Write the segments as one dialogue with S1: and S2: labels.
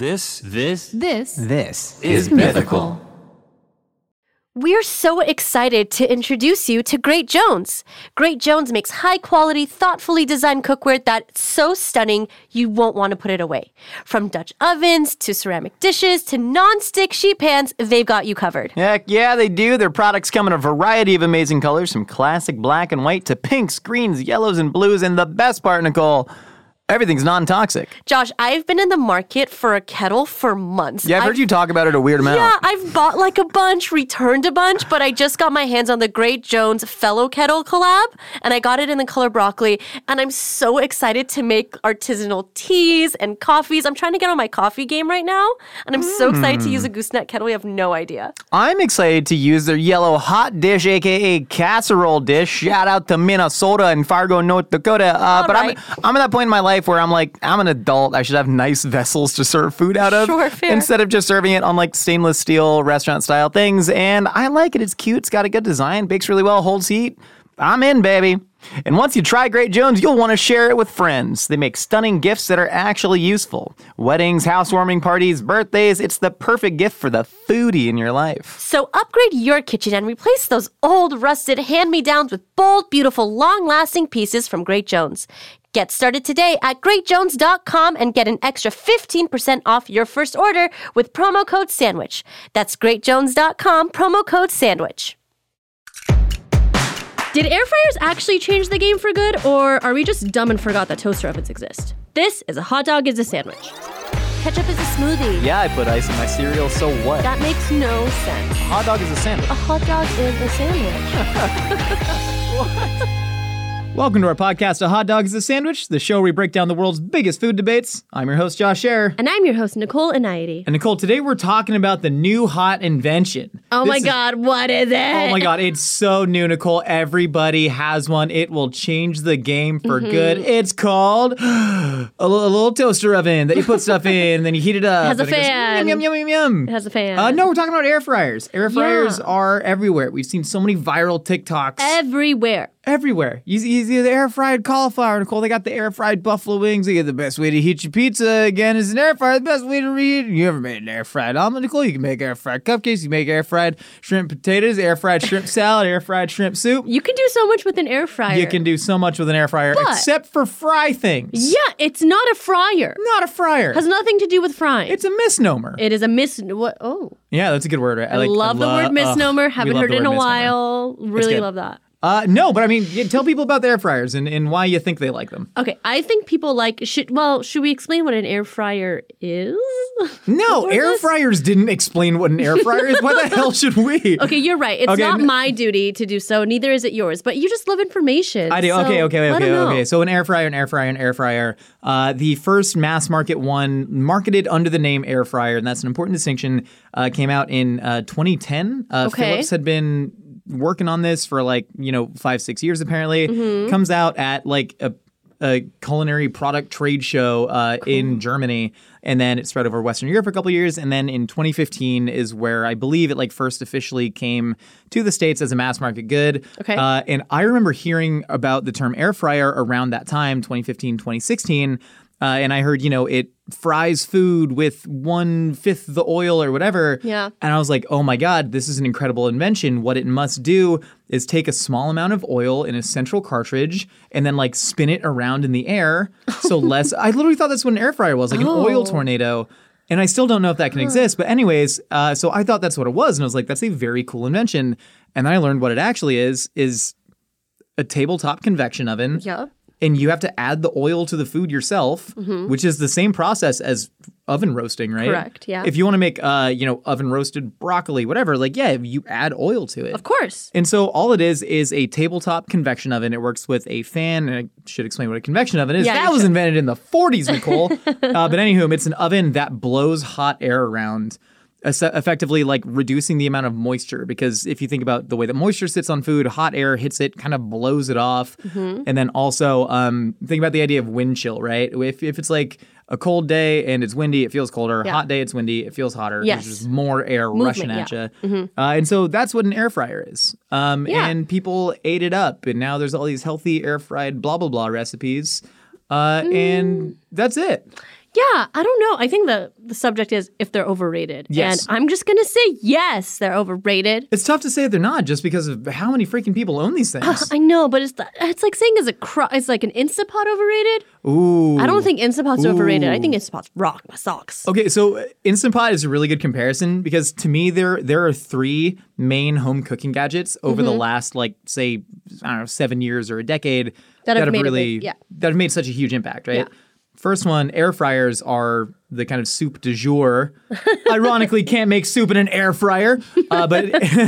S1: This
S2: is Mythical.
S3: We're so excited to introduce you to Great Jones. Great Jones makes high-quality, thoughtfully designed cookware that's so stunning you won't want to put it away. From Dutch ovens to ceramic dishes to non-stick sheet pans, they've got you covered.
S2: Heck yeah, they do. Their products come in a variety of amazing colors, from classic black and white to pinks, greens, yellows, and blues. And the best part, Nicole, everything's non-toxic.
S3: Josh, I've been in the market for a kettle for months.
S2: Yeah, I've heard you talk about it a weird amount.
S3: Yeah, I've bought like a bunch, returned a bunch, but I just got my hands on the Great Jones Fellow Kettle collab, and I got it in the color broccoli, and I'm so excited to make artisanal teas and coffees. I'm trying to get on my coffee game right now, and I'm so excited to use a gooseneck kettle. You have no idea.
S2: I'm excited to use their yellow hot dish, a.k.a. casserole dish. Shout out to Minnesota and Fargo, North Dakota. But
S3: right.
S2: I'm at that point in my life where I'm like, I'm an adult. I should have nice vessels to serve food out of.
S3: Sure, fair.
S2: Instead of just serving it on like stainless steel restaurant style things. And I like it. It's cute. It's got a good design. Bakes really well. Holds heat. I'm in, baby. And once you try Great Jones, you'll want to share it with friends. They make stunning gifts that are actually useful. Weddings, housewarming parties, birthdays. It's the perfect gift for the foodie in your life.
S3: So upgrade your kitchen and replace those old, rusted hand-me-downs with bold, beautiful, long-lasting pieces from Great Jones. Get started today at greatjones.com and get an extra 15% off your first order with promo code SANDWICH. That's greatjones.com, promo code SANDWICH.
S4: Did air fryers actually change the game for good, or are we just dumb and forgot that toaster ovens exist? This is A Hot Dog is a Sandwich.
S3: Ketchup is a smoothie.
S2: Yeah, I put ice in my cereal, so what?
S3: That makes no sense.
S2: A hot dog is a sandwich.
S3: A hot dog is a sandwich.
S2: Welcome to our podcast, A Hot Dog is a Sandwich, the show where we break down the world's biggest food debates. I'm your host, Josh Scherer.
S4: And I'm your host, Nicole Anaidi.
S2: And Nicole, today we're talking about the new hot invention.
S4: Oh my God, what is it?
S2: Oh my God, it's so new, Nicole. Everybody has one. It will change the game for good. It's called a little toaster oven that you put stuff in, and then you heat it up.
S4: It has a
S2: and it goes,
S4: fan.
S2: yum, yum, yum, yum.
S4: It has a fan.
S2: No, we're talking about air fryers. Air fryers are everywhere. We've seen so many viral TikToks. Everywhere. You see the air fried cauliflower, Nicole. They got the air fried buffalo wings. They get the best way to heat your pizza again is an air fryer. The best way to reheat. You ever made an air fried omelet, Nicole? You can make air fried cupcakes. You can make air fried shrimp potatoes, air fried shrimp salad, air fried shrimp soup.
S4: You can do so much with an air fryer.
S2: You can do so much with an air fryer, except for fry things.
S4: Yeah, it's not a fryer.
S2: Not a fryer.
S4: Has nothing to do with frying.
S2: It's a misnomer.
S4: It is a what? Oh.
S2: Yeah, that's a good word. Right?
S4: I love the word misnomer. Haven't heard it in a while. Really love that.
S2: No, but I mean, tell people about the air fryers and why you think they like them.
S4: Okay, I think people should we explain what an air fryer is?
S2: No, air fryers didn't explain what an air fryer is. Why the hell should we?
S4: Okay, you're right. It's not my duty to do so. Neither is it yours. But you just love information.
S2: I do.
S4: So
S2: Okay. So an air fryer. The first mass market one marketed under the name air fryer, and that's an important distinction, came out in 2010. Philips had been working on this for 5-6 years apparently. Comes out at a culinary product trade show in Germany, and then it spread over Western Europe for a couple of years, and then in 2015 is where I believe it first officially came to the States as a mass market good.
S4: Okay.
S2: And I remember hearing about the term air fryer around that time, 2015, 2016. And I heard, it fries food with 1/5 the oil or whatever.
S4: Yeah.
S2: And I was like, oh my God, this is an incredible invention. What it must do is take a small amount of oil in a central cartridge and then spin it around in the air. So I literally thought that's what an air fryer was, an oil tornado. And I still don't know if that can exist. But anyways, so I thought that's what it was. And I was like, that's a very cool invention. And then I learned what it actually is a tabletop convection oven.
S4: Yeah.
S2: And you have to add the oil to the food yourself, which is the same process as oven roasting, right?
S4: Correct, yeah.
S2: If you want to make, oven roasted broccoli, whatever, you add oil to it.
S4: Of course.
S2: And so all it is a tabletop convection oven. It works with a fan, and I should explain what a convection oven is.
S4: Yeah,
S2: that was invented in the 40s, Nicole. But anywho, it's an oven that blows hot air around, effectively reducing the amount of moisture, because if you think about the way that moisture sits on food, hot air hits it, kind of blows it off. And then also think about the idea of wind chill, right? If it's a cold day and it's windy, it feels colder. Hot day, it's windy, it feels hotter.
S4: Yes.
S2: There's just more air rushing at you. And so that's what an air fryer is. And people ate it up, and now there's all these healthy air fried blah blah blah recipes. And that's it.
S4: Yeah, I don't know. I think the subject is if they're overrated.
S2: Yes.
S4: And I'm just going to say yes, they're overrated.
S2: It's tough to say they're not just because of how many freaking people own these things.
S4: I know, but it's like saying it's like an Instapot overrated.
S2: Ooh.
S4: I don't think Instapot's overrated. I think Instapots rock my socks.
S2: Okay, so Instant Pot is a really good comparison because to me there are 3 main home cooking gadgets over the last say 7 years or a decade that have made such a huge impact, right?
S4: Yeah.
S2: First one, air fryers are the kind of soup du jour. Ironically, can't make soup in an air fryer, but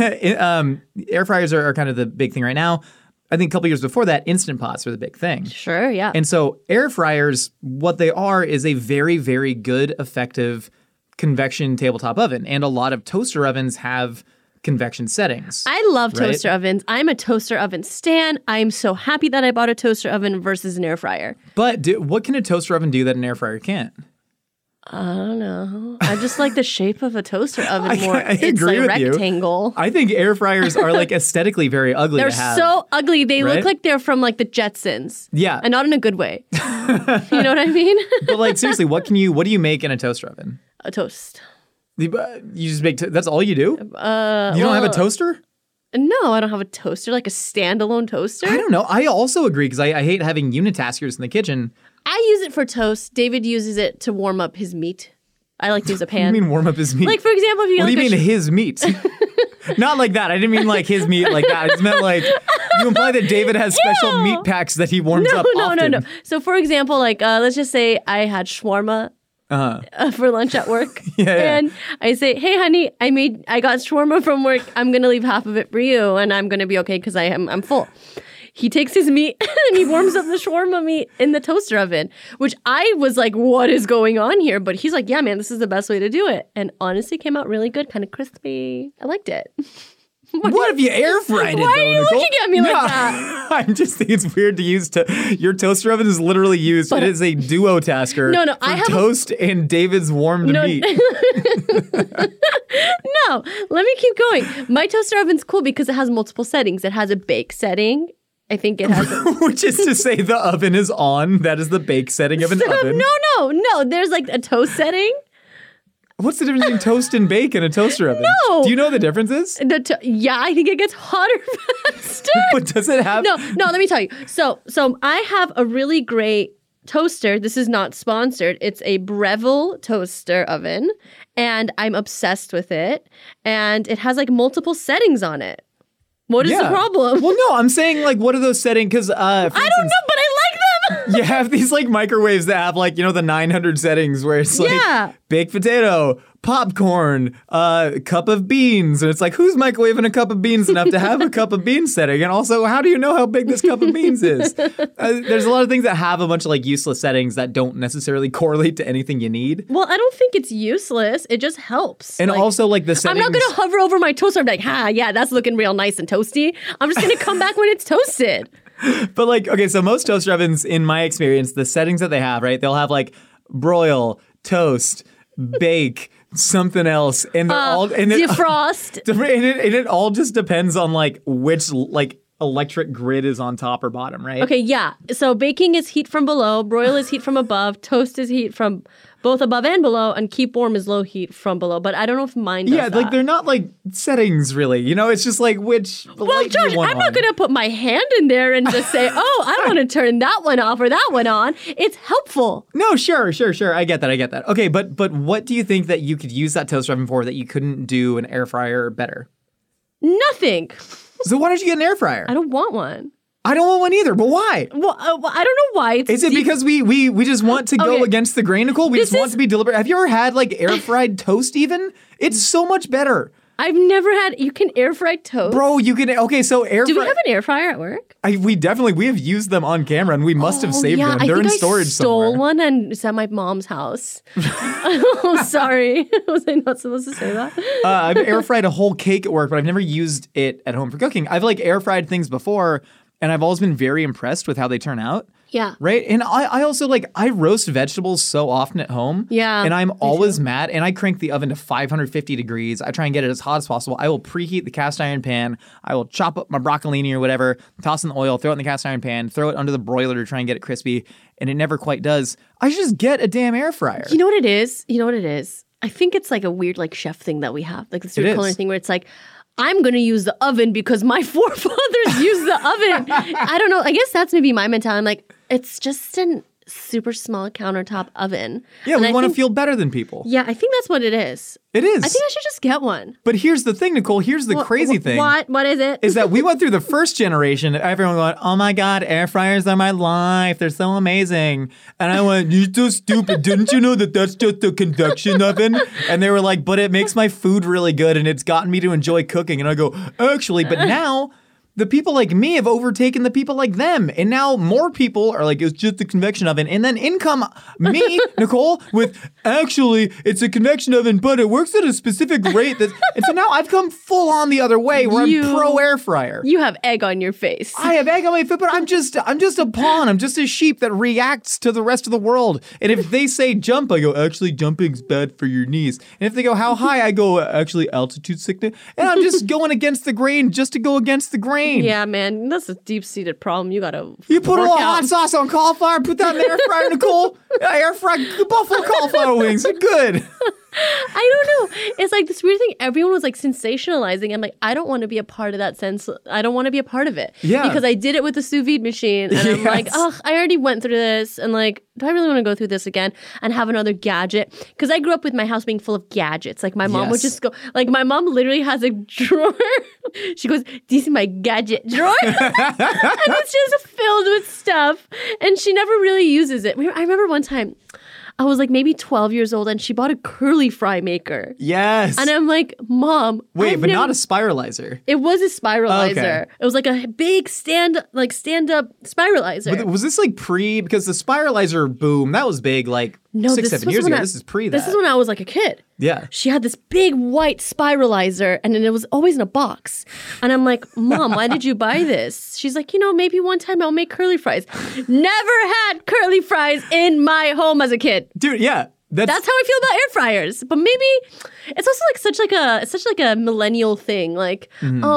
S2: air fryers are kind of the big thing right now. I think a couple years before that, Instant Pots were the big thing.
S4: Sure, yeah.
S2: And so air fryers, what they are is a very, very good, effective convection tabletop oven. And a lot of toaster ovens have convection settings.
S4: I love toaster ovens. I'm a toaster oven stan. I'm so happy that I bought a toaster oven versus an air fryer.
S2: But what can a toaster oven do that an air fryer can't?
S4: I don't know. I just like the shape of a toaster oven more.
S2: I
S4: It's
S2: agree
S4: like
S2: with
S4: rectangle.
S2: I think air fryers are aesthetically very ugly
S4: They're
S2: to have.
S4: so ugly. They
S2: right?
S4: look like they're from the Jetsons.
S2: Yeah.
S4: And not in a good way. You know what I mean?
S2: But seriously, what do you make in a toaster oven?
S4: A toast.
S2: You just make that's all you do? You don't have a toaster?
S4: No, I don't have a toaster, like a standalone toaster.
S2: I don't know. I also agree because I hate having unitaskers in the kitchen.
S4: I use it for toast. David uses it to warm up his meat. I like to use a pan.
S2: You mean warm up his meat?
S4: Like, for example, if you
S2: what do you mean his meat? Not like that. I didn't mean his meat like that. I just meant you imply that David has special meat packs that he warms up often.
S4: No. So, for example, let's just say I had shawarma for lunch at work. And I say, hey, honey, I got shawarma from work. I'm going to leave half of it for you and I'm going to be okay because I'm full. He takes his meat and he warms up the shawarma meat in the toaster oven, which I was like, what is going on here? But he's like, yeah, man, this is the best way to do it. And honestly, came out really good, kind of crispy. I liked it.
S2: What if you air fried it?
S4: Why are you looking at me like that?
S2: I just think it's weird to use your toaster oven is literally used. It is a duo tasker.
S4: No,
S2: for I have toast and David's warmed meat.
S4: No, let me keep going. My toaster oven's cool because it has multiple settings. It has a bake setting. I think it has
S2: which is to say the oven is on. That is the bake setting of an oven.
S4: No. There's a toast setting.
S2: What's the difference between toast and bake in a toaster oven?
S4: No.
S2: Do you know the differences?
S4: Yeah, I think it gets hotter faster.
S2: But does it have...
S4: No, let me tell you. So I have a really great toaster. This is not sponsored. It's a Breville toaster oven, and I'm obsessed with it. And it has multiple settings on it. What is the problem?
S2: Well, no, I'm saying what are those settings? Because
S4: I don't know, but I like them.
S2: You have these microwaves that have the 900 settings where it's baked potato, popcorn, cup of beans, and it's who's microwaving a cup of beans enough to have a cup of beans setting? And also, how do you know how big this cup of beans is? There's a lot of things that have a bunch of useless settings that don't necessarily correlate to anything you need.
S4: Well, I don't think it's useless. It just helps.
S2: And also the settings.
S4: I'm not going to hover over my toaster and be like, yeah, that's looking real nice and toasty. I'm just going to come back when it's toasted.
S2: But okay, so most toaster ovens, in my experience, the settings that they have, right? They'll have broil, toast, bake, something else, and they're all
S4: defrost.
S2: And it all just depends on which electric grid is on top or bottom, right?
S4: Okay, yeah. So baking is heat from below, broil is heat from above, toast is heat from both above and below, and keep warm is low heat from below. But I don't know if mine does that.
S2: They're not settings really. It's just which.
S4: Well, Josh, I'm not going to put my hand in there and just say, oh, I don't want to turn that one off or that one on. It's helpful.
S2: No, sure. I get that. Okay, but what do you think that you could use that toaster oven for that you couldn't do an air fryer better?
S4: Nothing.
S2: So why don't you get an air fryer?
S4: I don't want one.
S2: I don't want one either, but why?
S4: Well, I don't know why.
S2: Is it because we just want to go against the grain, Nicole? We just want to be deliberate. Have you ever had air fried toast even? It's so much better.
S4: I've never had. You can air fry toast,
S2: bro. You can. Okay, so air.
S4: Do we have an air fryer at work?
S2: We have used them on camera, and we must have saved them. They're in storage somewhere.
S4: I stole one and it's at my mom's house. Oh, sorry. Was I not supposed to say that?
S2: I've air fried a whole cake at work, but I've never used it at home for cooking. I've air fried things before, and I've always been very impressed with how they turn out.
S4: Yeah.
S2: Right? And I also I roast vegetables so often at home.
S4: Yeah.
S2: And I'm always mad. And I crank the oven to 550 degrees. I try and get it as hot as possible. I will preheat the cast iron pan. I will chop up my broccolini or whatever, toss in the oil, throw it in the cast iron pan, throw it under the broiler to try and get it crispy. and it never quite does. I should just get a damn air fryer.
S4: You know what it is? I think it's like a weird like chef thing that we have, like the food culinary thing where it's like, I'm going to use the oven because my forefathers used the oven. I don't know. I guess that's maybe my mentality. I'm like, it's just a super small countertop oven.
S2: Yeah, we want to feel better than people.
S4: Yeah, I think that's what it is.
S2: It is.
S4: I think I should just get one.
S2: But here's the thing, Nicole. Here's the crazy thing.
S4: What is it?
S2: Is that we went through the first generation, everyone going, oh my God, air fryers are my life. They're so amazing. And I went, you're so stupid. Didn't you know that that's just a convection oven? And they were like, but it makes my food really good and it's gotten me to enjoy cooking. And I go, actually, but now the people like me have overtaken the people like them. And now more people are like, it's just a convection oven. And then in come me, Nicole, with actually, it's a convection oven, but it works at a specific rate. And so now I've come full on the other way where I'm pro air fryer.
S4: You have egg on your face.
S2: I have egg on my face, but I'm just a pawn. I'm just a sheep that reacts to the rest of the world. And if they say jump, I go, actually, jumping's bad for your knees. And if they go, how high? I go, actually, altitude sickness. And I'm just going against the grain just to go against the grain.
S4: Yeah, man, that's a deep-seated problem. You gotta.
S2: You put a little hot sauce on cauliflower, put that in the air fryer, Nicole. Air fry buffalo cauliflower wings. They're good.
S4: I don't know. It's like this weird thing. Everyone was like sensationalizing. I'm like, I don't want to be a part of that sense. I don't want to be a part of it.
S2: Yeah.
S4: Because I did it with the sous vide machine. And I'm like, oh, I already went through this. And like, do I really want to go through this again and have another gadget? Because I grew up with my house being full of gadgets. Like my mom would just go, like my mom literally has a drawer. She goes, this is my gadget drawer. And it's just filled with stuff. And she never really uses it. I remember one time, I was like maybe 12 years old and she bought a curly fry maker.
S2: Yes.
S4: And I'm like, Mom.
S2: Wait, but not a spiralizer.
S4: It was a spiralizer. Okay. It was like a big stand-up spiralizer.
S2: But was this like because the spiralizer boom, that was big like 6-7 years ago. This is pre that.
S4: This is when I was like a kid.
S2: Yeah.
S4: She had this big white spiralizer and then it was always in a box. And I'm like, Mom, why did you buy this? She's like, maybe one time I'll make curly fries. Never had curly fries in my home as a kid.
S2: Dude, yeah.
S4: That's how I feel about air fryers. But maybe it's also like such a millennial thing. Like,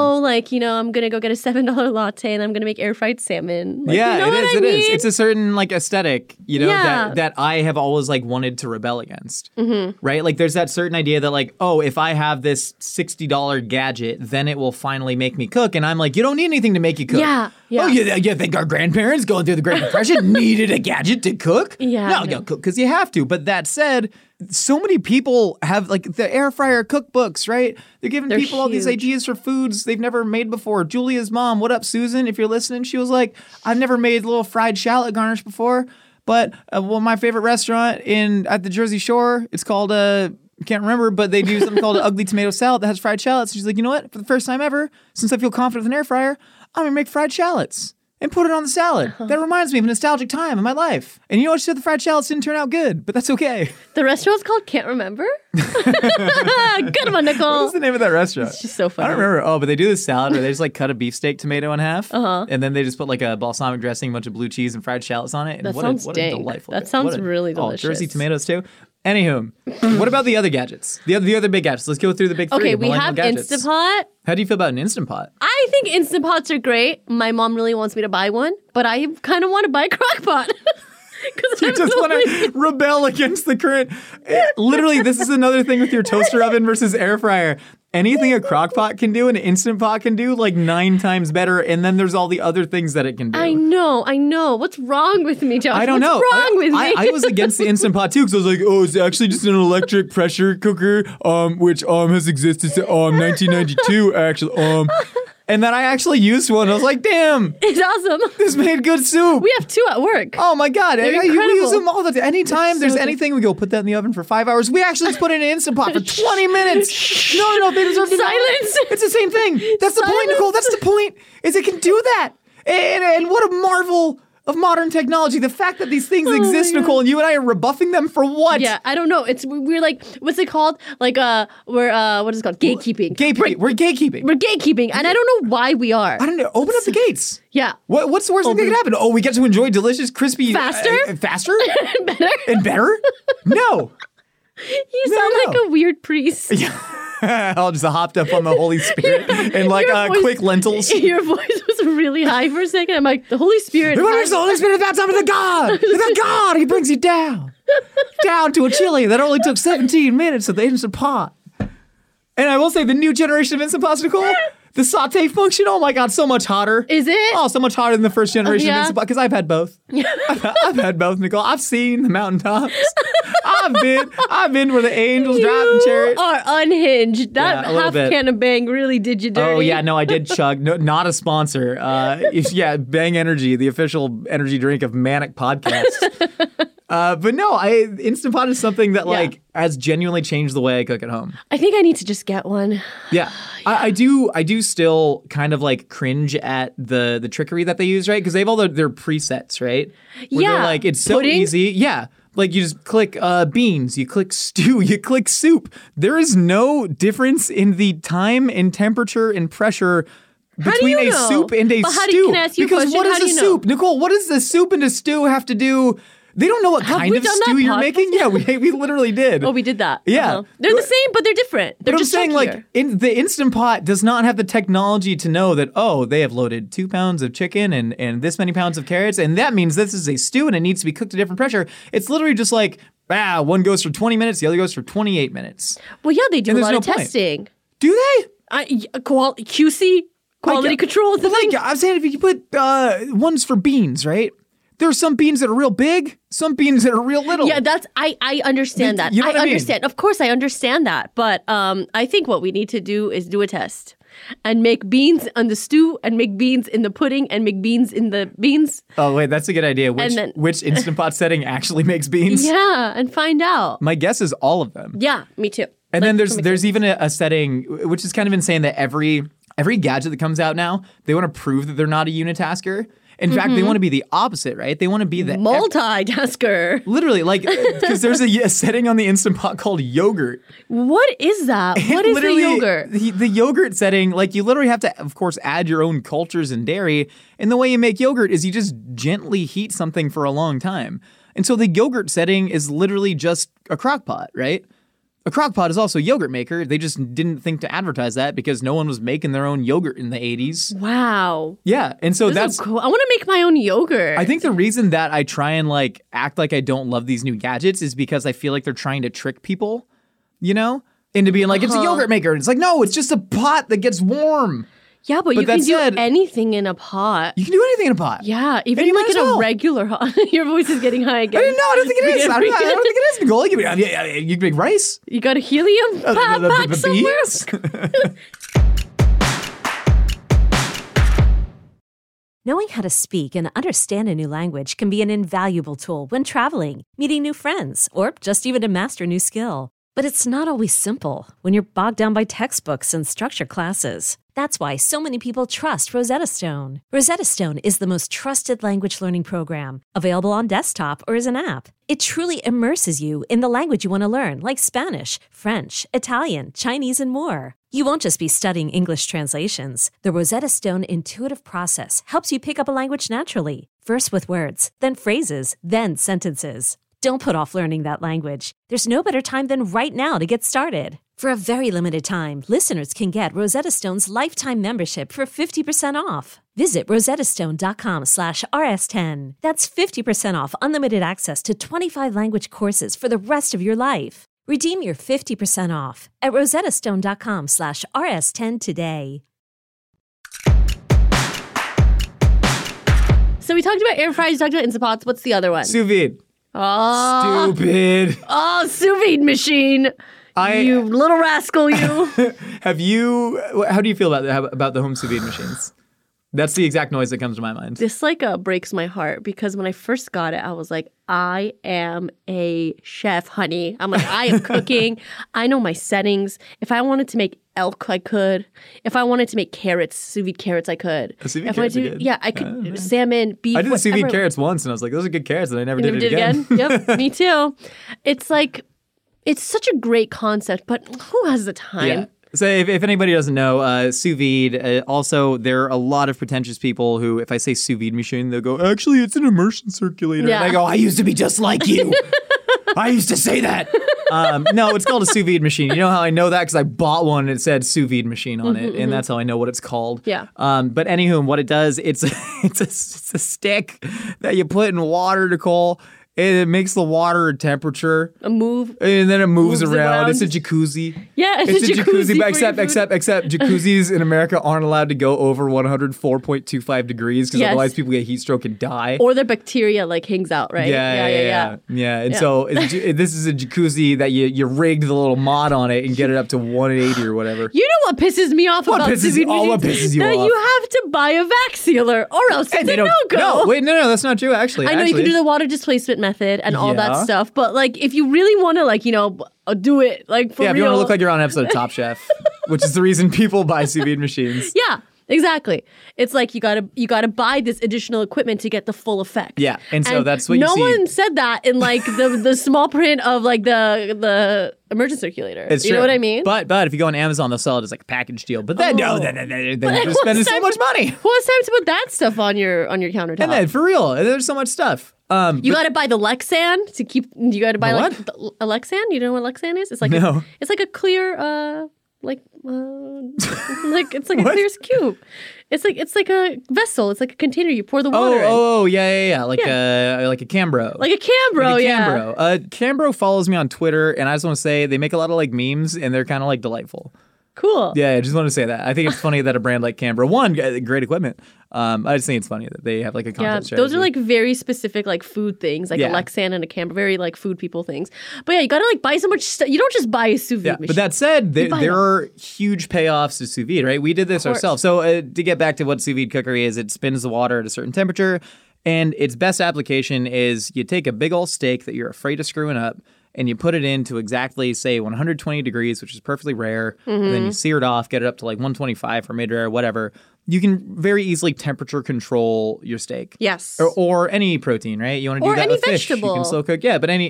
S4: I'm gonna go get a $7 latte and I'm gonna make air fried salmon. Like,
S2: yeah, it is. It's a certain like aesthetic, that I have always like wanted to rebel against. Mm-hmm. Right? Like there's that certain idea that like, oh, if I have this $60 gadget, then it will finally make me cook. And I'm like, you don't need anything to make you cook.
S4: Yeah.
S2: Oh, you think our grandparents going through the Great Depression needed a gadget to cook?
S4: Yeah.
S2: No, cook because you have to. But that said, so many people have like the air fryer cookbooks, right? They're giving people all these ideas for foods they've never made before. Julia's mom, what up, Susan? If you're listening, she was like, I've never made a little fried shallot garnish before, but my favorite restaurant at the Jersey Shore, it's called can't remember, but they do something called an ugly tomato salad that has fried shallots. She's like, you know what? For the first time ever, since I feel confident with an air fryer, I'm gonna make fried shallots and put it on the salad. That reminds me of a nostalgic time in my life. And you know what? She said the fried shallots didn't turn out good, but that's okay.
S4: The restaurant's called Can't Remember? Good one, Nicole.
S2: What's the name of that restaurant?
S4: It's just so funny.
S2: I don't remember. Oh, but they do this salad where they just like cut a beefsteak tomato in half. And then they just put like a balsamic dressing, a bunch of blue cheese and fried shallots on it. And
S4: that
S2: what
S4: sounds
S2: a delightful.
S4: That sounds really delicious.
S2: Jersey tomatoes too. Anywho, what about the other gadgets? The other big gadgets. Let's go through the big three.
S4: Okay, we have gadgets. Instant Pot.
S2: How do you feel about an Instant Pot?
S4: I think Instant Pots are great. My mom really wants me to buy one, but I kind of want to buy a crock pot.
S2: You just want to rebel against the current. Literally, this is another thing with your toaster oven versus air fryer. Anything a crock pot can do, an Instant Pot can do like 9 times better. And then there's all the other things that it can do.
S4: I know. What's wrong with me, Josh?
S2: I don't know.
S4: What's wrong with me?
S2: I was against the Instant Pot too because I was like, oh, it's actually just an electric pressure cooker, which has existed since 1992, actually. And then I actually used one. I was like, damn.
S4: It's awesome.
S2: This made good soup.
S4: We have 2 at work.
S2: Oh, my God.
S4: We
S2: use them all the time. Anytime there's anything, we go put that in the oven for 5 hours. We actually just put it in an Instant Pot for 20 minutes. No. They deserve to
S4: silence.
S2: It's the same thing. That's the point, Nicole. That's the point, is it can do that. And what a marvel of modern technology. The fact that these things exist, Nicole, and you and I are rebuffing them for what?
S4: Yeah, I don't know. We're like, what's it called? Like, what is it called? Gatekeeping.
S2: We're gatekeeping.
S4: We're gatekeeping, and I don't know why we are.
S2: I don't know. Open up the gates.
S4: Yeah.
S2: What's the worst thing that could happen? Oh, we get to enjoy delicious, crispy...
S4: Faster?
S2: Faster?
S4: Better?
S2: And better? No.
S4: You sound like a weird priest.
S2: Yeah. I'll just hopped up on the Holy Spirit and like quick lentils.
S4: Your voice was really high for a second. I'm like, the Holy Spirit.
S2: The Holy Spirit baptized with the God. The God, he brings you down to a chili that only took 17 minutes at the Instant Pot. And I will say, the new generation of Instant Pots, Nicole, the saute function, oh my God, so much hotter.
S4: Is it?
S2: Oh, so much hotter than the first generation of Instant Pot, because I've had both. I've had both, Nicole. I've seen the mountaintops. I've been where the angels driving chariots.
S4: You are unhinged. That half can of Bang really did you dirty.
S2: Oh yeah, no, I did chug. No, not a sponsor. Bang Energy, the official energy drink of Manic Podcast. But no, Instant Pot is something that like has genuinely changed the way I cook at home.
S4: I think I need to just get one.
S2: Yeah. I do still kind of like cringe at the trickery that they use, right? Because they have all their presets, right? Where they're like, it's so easy. Yeah. Like you just click beans, you click stew, you click soup. There is no difference in the time and temperature and pressure between a soup and a stew.
S4: Can I ask you a question?
S2: What is a soup? Nicole, what does the soup and a stew have to do? They don't know what kind of stew you're making. Yeah, we literally did.
S4: Oh, we did that.
S2: Yeah.
S4: They're the same, but they're different. They're just
S2: saying, like, the Instant Pot does not have the technology to know that, they have loaded 2 pounds of chicken and this many pounds of carrots, and that means this is a stew and it needs to be cooked at different pressure. It's literally just like, one goes for 20 minutes, the other goes for 28 minutes.
S4: Well, yeah, they do a lot of testing.
S2: Do they?
S4: QC, quality control is the thing.
S2: I'm saying if you put ones for beans, right? There are some beans that are real big, some beans that are real little.
S4: Yeah, I understand that.
S2: You know what I
S4: understand.
S2: mean?
S4: Of course, I understand that. But I think what we need to do is do a test and make beans on the stew and make beans in the pudding and make beans in the beans.
S2: Oh, wait, that's a good idea. Which Instant Pot setting actually makes beans?
S4: Yeah, and find out.
S2: My guess is all of them.
S4: Yeah, me too.
S2: And then there's even a setting, which is kind of insane, that every gadget that comes out now, they want to prove that they're not a unitasker. In fact, they want to be the opposite, right? They want to be the
S4: multitasker.
S2: Literally, like, because there's a setting on the Instant Pot called yogurt.
S4: What is that? What is the yogurt?
S2: The yogurt setting, like, you literally have to, of course, add your own cultures and dairy. And the way you make yogurt is you just gently heat something for a long time. And so the yogurt setting is literally just a crock pot, right? A crock pot is also a yogurt maker. They just didn't think to advertise that because no one was making their own yogurt in the 80s.
S4: Wow.
S2: Yeah. And so that's
S4: cool. I want to make my own yogurt.
S2: I think the reason that I try and like act like I don't love these new gadgets is because I feel like they're trying to trick people, into being like, it's a yogurt maker. And it's like, no, it's just a pot that gets warm.
S4: Yeah, but you can do anything in a pot.
S2: You can do anything in a pot.
S4: Yeah, even like in a regular hot. Your voice is getting high again.
S2: I don't think it is. I don't think it is, Nicole. You can make rice.
S4: You got a helium pack somewhere?
S1: Knowing how to speak and understand a new language can be an invaluable tool when traveling, meeting new friends, or just even to master a new skill. But it's not always simple when you're bogged down by textbooks and structured classes. That's why so many people trust Rosetta Stone. Rosetta Stone is the most trusted language learning program, available on desktop or as an app. It truly immerses you in the language you want to learn, like Spanish, French, Italian, Chinese, and more. You won't just be studying English translations. The Rosetta Stone intuitive process helps you pick up a language naturally, first with words, then phrases, then sentences. Don't put off learning that language. There's no better time than right now to get started. For a very limited time, listeners can get Rosetta Stone's lifetime membership for 50% off. Visit rosettastone.com/rs10. That's 50% off unlimited access to 25 language courses for the rest of your life. Redeem your 50% off at rosettastone.com/rs10 today.
S4: So we talked about air fryers, talked about Instant Pots. What's the other one?
S2: Sous vide.
S4: Oh.
S2: Stupid.
S4: Oh, sous vide machine. You little rascal, you.
S2: How do you feel about the home sous vide machines? That's the exact noise that comes to my mind.
S4: This breaks my heart because when I first got it, I was like, I am a chef, honey. I'm like, I am cooking. I know my settings. If I wanted to make elk, I could. If I wanted to make carrots, sous vide carrots, I could.
S2: Sous vide carrots are good.
S4: Yeah, I could. Salmon, beef,
S2: I did the sous vide carrots once, and I was like, those are good carrots, and I never did it again.
S4: Yep, me too. It's like, it's such a great concept, but who has the time?
S2: Yeah. So if anybody doesn't know, sous vide, also there are a lot of pretentious people who, if I say sous vide machine, they'll go, actually, it's an immersion circulator. Yeah. And I go, I used to be just like you. I used to say that. No, it's called a sous vide machine. You know how I know that? Because I bought one and it said sous vide machine on it, and that's how I know what it's called.
S4: Yeah.
S2: But anywho, what it does, it's a stick that you put in water, Nicole. And it makes the water temperature
S4: move,
S2: and then it moves around. It's a jacuzzi.
S4: Yeah, it's a jacuzzi.
S2: But except jacuzzis in America aren't allowed to go over 104.25 degrees because otherwise people get heat stroke and die.
S4: Or the bacteria like hangs out, right?
S2: Yeah. And so this is a jacuzzi that you rigged the little mod on it and get it up to 180 or whatever.
S4: You know what pisses me off about sous vide machines?
S2: What pisses you
S4: that
S2: off?
S4: You have to buy a vac sealer or else it's a no-go.
S2: No, that's not true. Actually,
S4: I know you can do the water displacement method and all that stuff, but like if you really want to do it like for real.
S2: If you want to look like you're on an episode of Top Chef, which is the reason people buy sous vide machines.
S4: Yeah. Exactly. It's like you gotta buy this additional equipment to get the full effect.
S2: Yeah, and so that's what you see.
S4: No one said that in like the small print of like the emergency circulator.
S2: It's
S4: you
S2: true.
S4: know what I mean?
S2: But if you go on Amazon, they'll sell it as like a package deal. But then they're just spending so much money.
S4: Well, it's time to put that stuff on your countertop.
S2: And then for real, there's so much stuff.
S4: You got to buy the Lexan to keep. You got to buy
S2: what?
S4: like a Lexan. You know what Lexan is? It's like it's like a clear like it's like a clear cube. It's like a vessel. It's like a container. You pour the water in.
S2: Oh, yeah. Like a Cambro.
S4: Like a Cambro,
S2: yeah. Cambro follows me on Twitter, and I just want to say they make a lot of like memes, and they're kind of like delightful.
S4: Cool.
S2: Yeah, I just want to say that. I think it's funny that a brand like Cambro, one, great equipment. I just think it's funny that they have like a content strategy.
S4: Those are like very specific like food things, like a Lexan and a Cambro, very like food people things. But yeah, you got to like buy so much stuff. You don't just buy a sous vide machine.
S2: But that said, there are huge payoffs to sous vide, right? We did this ourselves. So to get back to what sous vide cookery is, it spins the water at a certain temperature. And its best application is you take a big old steak that you're afraid of screwing up, and you put it into exactly, say, 120 degrees, which is perfectly rare, and then you sear it off, get it up to like 125 for mid-rare, whatever. You can very easily temperature control your steak.
S4: Yes.
S2: Or any protein, right? You want to do that with fish. You can slow cook. Yeah, but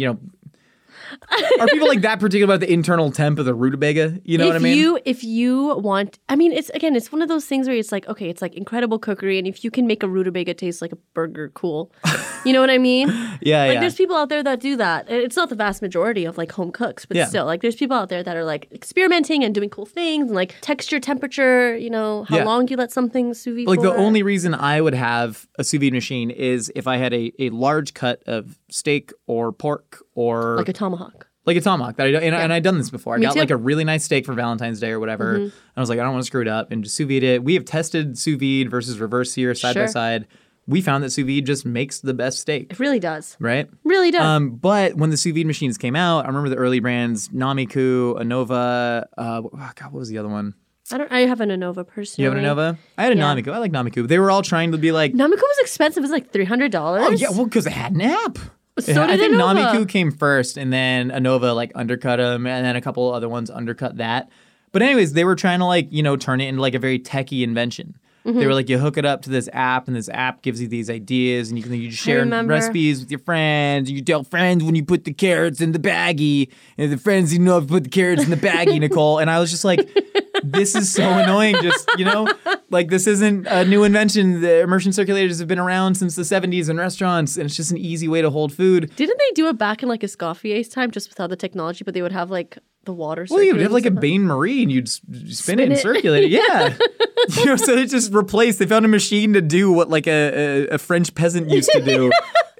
S2: are people like that particular about the internal temp of the rutabaga? You know what I mean?
S4: If you want, I mean, it's one of those things where it's like, okay, it's like incredible cookery, and if you can make a rutabaga taste like a burger, cool. You know what I mean?
S2: Yeah.
S4: There's people out there that do that. It's not the vast majority of like home cooks, but still, like there's people out there that are like experimenting and doing cool things and like texture, temperature. You know, how long do you let something sous vide
S2: Like
S4: for?
S2: the only reason I would have a sous vide machine is if I had a large cut of steak or pork or
S4: like a tomahawk.
S2: Like a tomahawk. And I'd done this before. I got like a really nice steak for Valentine's Day or whatever. And I was like, I don't want to screw it up and just sous vide it. We have tested sous vide versus reverse sear side by side. We found that sous vide just makes the best steak.
S4: It really does.
S2: Right?
S4: Really does.
S2: But when the sous vide machines came out, I remember the early brands, Namiku, Anova, what was the other one?
S4: I have an Anova personally.
S2: You have an Anova? I had a Namiku. I like Namiku. They were all trying to be like...
S4: Namiku was expensive. It was like $300.
S2: Oh, yeah. Well, because it had an app. I think
S4: Anova.
S2: Namiku came first, and then Anova like undercut them, and then a couple other ones undercut that. But anyways, they were trying to like, turn it into like a very techie invention. They were like, you hook it up to this app, and this app gives you these ideas, and you share recipes with your friends. And you tell friends when you put the carrots in the baggie, and the friends if you put the carrots in the baggie, Nicole. And I was just like, this is so annoying. Just, like this isn't a new invention. The immersion circulators have been around since the 70s in restaurants, and it's just an easy way to hold food.
S4: Didn't they do it back in like Escoffier's time, just without the technology, but they would have like the water
S2: Well, you'd have like a Bain Marie, and you'd spin it and circulate it. Yeah. So they just replaced. They found a machine to do what like a French peasant used to do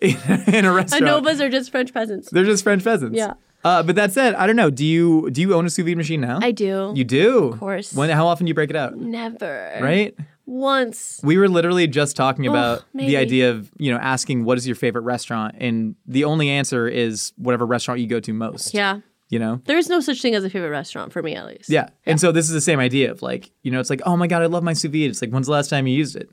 S2: in a restaurant.
S4: Anovas are just French peasants.
S2: They're just French peasants.
S4: Yeah.
S2: But that said, I don't know. Do you own a sous vide machine now?
S4: I do.
S2: You do?
S4: Of course.
S2: How often do you break it out?
S4: Never.
S2: Right?
S4: Once.
S2: We were literally just talking about
S4: maybe.
S2: the idea of, asking what is your favorite restaurant, and the only answer is whatever restaurant you go to most.
S4: Yeah. There is no such thing as a favorite restaurant for me, at least.
S2: Yeah. And so this is the same idea of like, it's like, oh my God, I love my sous vide. It's like, when's the last time you used it?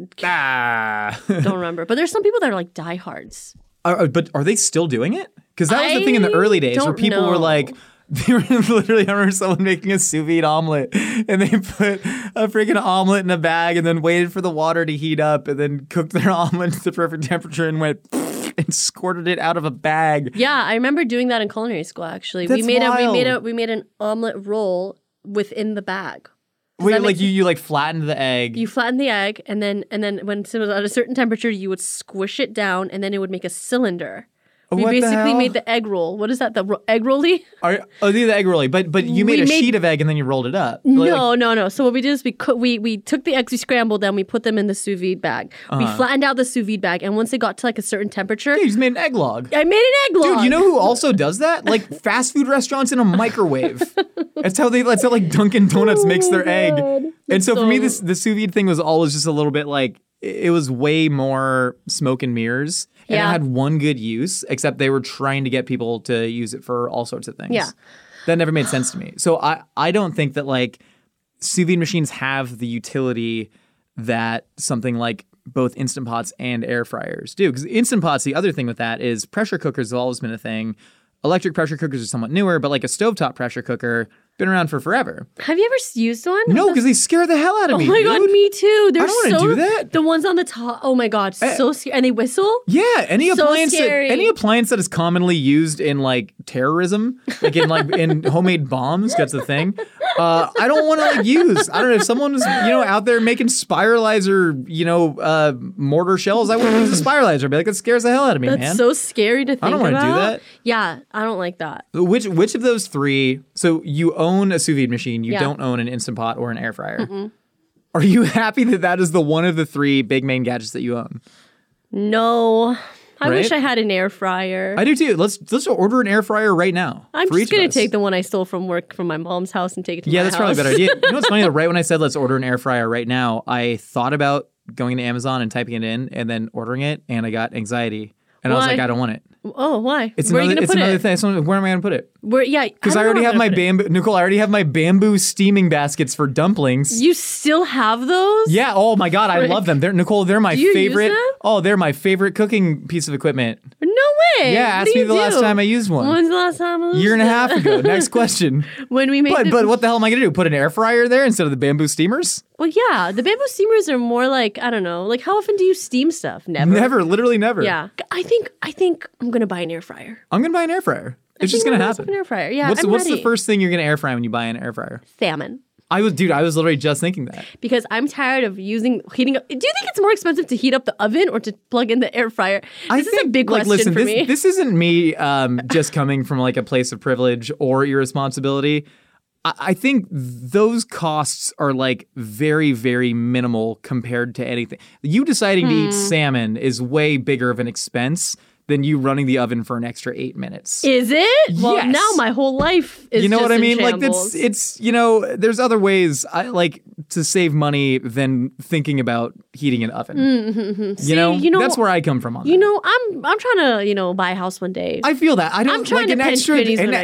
S4: Don't remember. But there's some people that are like diehards.
S2: But are they still doing it? Because that was the thing in the early days where people were like, they were literally, I remember someone making a sous vide omelet, and they put a freaking omelet in a bag and then waited for the water to heat up and then cooked their omelet to the perfect temperature and went and squirted it out of a bag.
S4: Yeah, I remember doing that in culinary school. Actually,
S2: That's wild.
S4: we made an omelet roll within the bag.
S2: Wait, like you like flattened the egg.
S4: You flatten the egg, and then when it was at a certain temperature, you would squish it down, and then it would make a cylinder We basically made the egg roll. What is that? The egg rolly?
S2: The egg rolly. But you made a sheet of egg and then you rolled it up.
S4: No. So what we did is we took the eggs, we scrambled them, we put them in the sous vide bag. We flattened out the sous vide bag, and once it got to like a certain temperature,
S2: you just made an egg log.
S4: I made an egg log.
S2: Dude, you know who also does that? Like fast food restaurants in a microwave. That's how like Dunkin' Donuts makes their egg. And so for me, the sous vide thing was always just a little bit like, it was way more smoke and mirrors. And it had one good use, except they were trying to get people to use it for all sorts of things.
S4: Yeah.
S2: That never made sense to me. So I don't think that like sous vide machines have the utility that something like both Instant Pots and air fryers do. Because Instant Pots, the other thing with that is pressure cookers have always been a thing. Electric pressure cookers are somewhat newer, but like a stovetop pressure cooker, been around for forever.
S4: Have you ever used one?
S2: No, because they scare the hell out of me.
S4: Oh my God, me too. They're
S2: I don't want to do that.
S4: The ones on the top. Oh my God, so scary. And they whistle?
S2: Yeah, any
S4: scary.
S2: appliance that is commonly used in like terrorism, like in homemade bombs, that's the thing. I don't want to like use. I don't know if someone's out there making spiralizer mortar shells. I wouldn't use a spiralizer. I'd be like, that scares the hell out of me, man.
S4: That's so scary to think about.
S2: I don't want to do that.
S4: Yeah, I don't like that.
S2: Which of those three? So you own a sous vide machine. You don't own an Instant Pot or an air fryer. Mm-mm. Are you happy that is the one of the three big main gadgets that you own?
S4: No. I wish I had an air fryer.
S2: I do too. Let's order an air fryer right now.
S4: I'm just going to take the one I stole from work from my mom's house and take it to my house.
S2: Yeah, that's probably a better idea. You know what's funny? Though? Right when I said let's order an air fryer right now, I thought about going to Amazon and typing it in and then ordering it, and I got anxiety. And I was like, I don't want it.
S4: Oh, why?
S2: Where are you going to put it? Thing. Where am I going to put it? Because I already have my Nicole, I already have my bamboo steaming baskets for dumplings.
S4: You still have those?
S2: Yeah. Oh my God, I love them. They're my favorite.
S4: Use them?
S2: Oh, they're my favorite cooking piece of equipment.
S4: No way.
S2: Yeah, ask me the last time I used one.
S4: When's the last time I used
S2: Year and a half ago. Next question.
S4: When we made
S2: But what the hell am I going to do? Put an air fryer there instead of the bamboo steamers?
S4: Well, yeah. The bamboo steamers are more like, I don't know. Like, how often do you steam stuff? Never.
S2: Never. Literally never.
S4: Yeah. I think I'm going to buy an air fryer.
S2: I'm going to buy an air fryer. It's just going to happen.
S4: An air fryer. Yeah,
S2: What's the first thing you're going to air fry when you buy an air fryer?
S4: Salmon.
S2: I was literally just thinking that.
S4: Because I'm tired of heating up. Do you think it's more expensive to heat up the oven or to plug in the air fryer? This is a big question for me.
S2: This isn't me just coming from like a place of privilege or irresponsibility. I think those costs are like very, very minimal compared to anything. You deciding to eat salmon is way bigger of an expense than you running the oven for an extra 8 minutes.
S4: Is it? Well,
S2: yes.
S4: Now my whole life is
S2: what I mean? Like
S4: shambles.
S2: it's there's other ways I like to save money than thinking about heating an oven.
S4: Mm-hmm. See,
S2: that's where I come from on that.
S4: I'm trying to buy a house one day.
S2: I feel that. I don't
S4: I'm trying
S2: like
S4: to
S2: an extra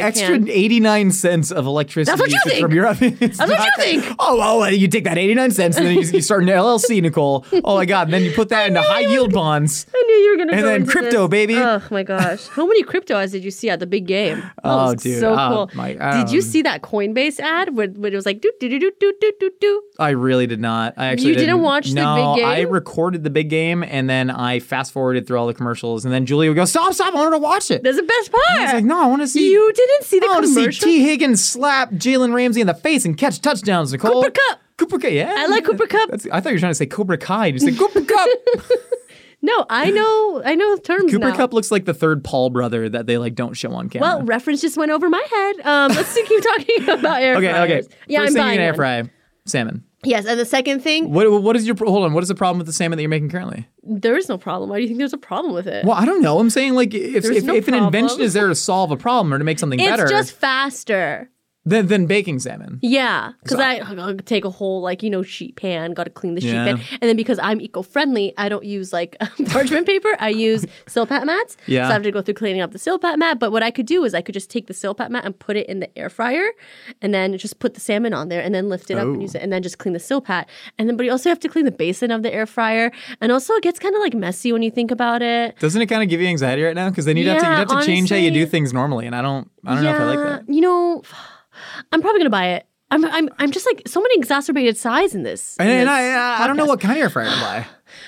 S2: 89 cents of electricity.
S4: That's what you think.
S2: From your oven.
S4: That's what you think.
S2: Oh, you take that 89 cents and then you start an LLC, Nicole. Oh my God. And then you put that into high yield bonds.
S4: I knew you were going to
S2: go into crypto,
S4: this.
S2: Baby.
S4: Oh my gosh. How many crypto ads did you see at the big game?
S2: Oh, dude.
S4: So cool. Did you see that Coinbase ad where it was like do do do do do do do do?
S2: I really did not. I actually
S4: didn't watch the big game?
S2: I recorded the big game and then I fast forwarded through all the commercials and then Julia would go, stop, I wanted to watch it.
S4: That's the best part.
S2: I was like, no, I want to see.
S4: You didn't see the commercial?
S2: I want to see T. Higgins slap Jalen Ramsey in the face and catch touchdowns, Nicole. Cooper Kupp, yeah.
S4: I like Cooper Kupp.
S2: I thought you were trying to say Cobra Kai. You said Cooper Kupp.
S4: No, I know terms
S2: Cooper
S4: now.
S2: Kupp looks like the third Paul brother that they like don't show on camera.
S4: Well, reference just went over my head. Let's keep talking about air fryers.
S2: Okay.
S4: Yeah,
S2: First
S4: I'm
S2: thing
S4: buying
S2: you can air
S4: one.
S2: fry, salmon.
S4: Yes, and the second thing.
S2: What is what is the problem with the salmon that you're making currently?
S4: There is no problem. Why do you think there's a problem with it?
S2: Well, I don't know. I'm saying like if an invention is there to solve a problem or to make something better.
S4: It's just faster.
S2: Than baking salmon.
S4: Yeah, because I take a whole sheet pan, got to clean the sheet pan, and then because I'm eco-friendly, I don't use like parchment paper. I use Silpat mats.
S2: Yeah.
S4: So I have to go through cleaning up the Silpat mat. But what I could do is I could just take the Silpat mat and put it in the air fryer, and then just put the salmon on there, and then lift it up and use it, and then just clean the Silpat. And then, but you also have to clean the basin of the air fryer, and also it gets kind of like messy when you think about it.
S2: Doesn't it kind of give you anxiety right now? Because then you'd have to change how you do things normally, and I don't know if I like that.
S4: I'm probably gonna buy it. I'm just like so many exacerbated sighs in this.
S2: And I don't know what kind of air fryer to buy.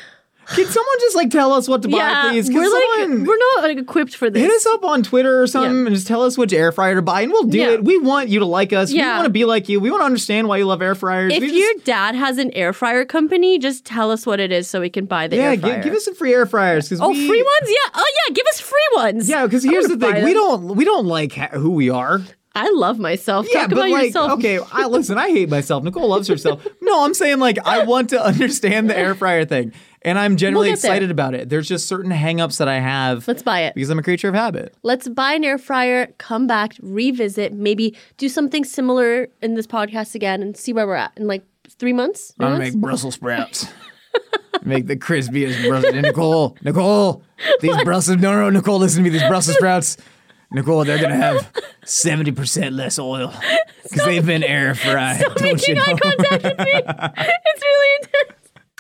S2: Can someone just like tell us what to buy, please?
S4: We're not like equipped for this.
S2: Hit us up on Twitter or something and just tell us which air fryer to buy, and we'll do it. We want you to like us. We want to be like you. We want to understand why you love air fryers.
S4: If your dad has an air fryer company, just tell us what it is so we can buy the air fryer.
S2: Give us some free air fryers.
S4: Free ones? Yeah. Oh yeah, give us free ones.
S2: Yeah, because here's the thing: we don't like who we are.
S4: I love myself. Talk about yourself.
S2: Okay, I hate myself. Nicole loves herself. No, I'm saying like I want to understand the air fryer thing. And I'm generally excited about it. There's just certain hangups that I have.
S4: Let's buy it.
S2: Because I'm a creature of habit.
S4: Let's buy an air fryer, come back, revisit, maybe do something similar in this podcast again and see where we're at in like 3 months.
S2: I'm going to make Brussels sprouts. Make the crispiest Brussels. Nicole, these Brussels. No, Nicole, listen to me. These Brussels sprouts. Nicole, they're going to have 70% less oil because they've been air fried.
S4: Stop making eye contact with me. It's really intense.